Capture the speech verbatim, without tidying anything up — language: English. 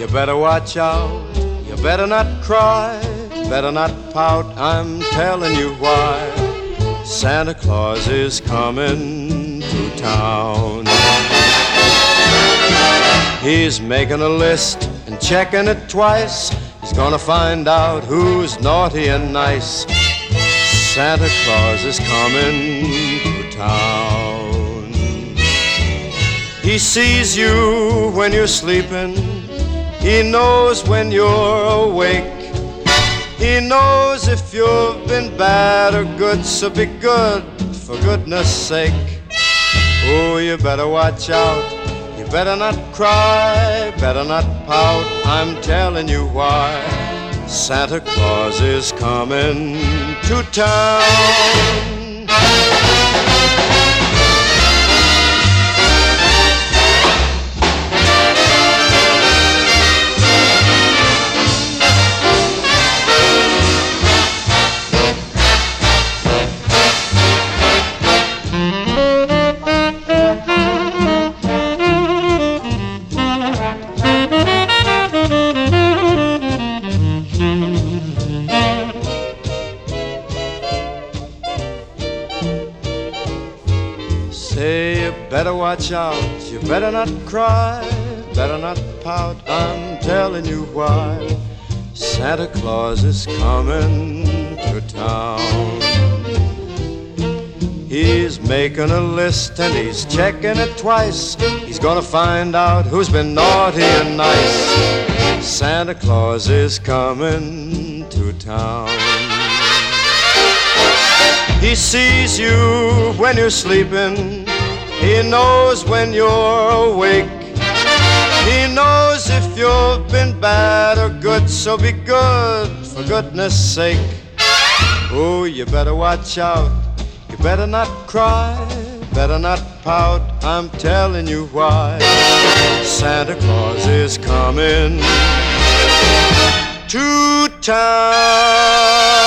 You better watch out, you better not cry, better not pout, I'm telling you why. Santa Claus is coming to town. He's making a list and checking it twice. He's gonna find out who's naughty and nice. Santa Claus is coming to town. He sees you when you're sleeping. He knows when you're awake. He knows if you've been bad or good, so be good for goodness sake. Oh, you better watch out. You better not cry, better not pout, I'm telling you why. Santa Claus is coming to town. Say you better watch out, you better not cry, better not pout, I'm telling you why. Santa Claus is coming to town. He's making a list and he's checking it twice. He's gonna find out who's been naughty and nice. Santa Claus is coming to town. He sees you when you're sleeping. He knows when you're awake. He knows if you've been bad or good, so be good for goodness sake. Oh, you better watch out. You better not cry, better not pout, I'm telling you why. Santa Claus is coming to town.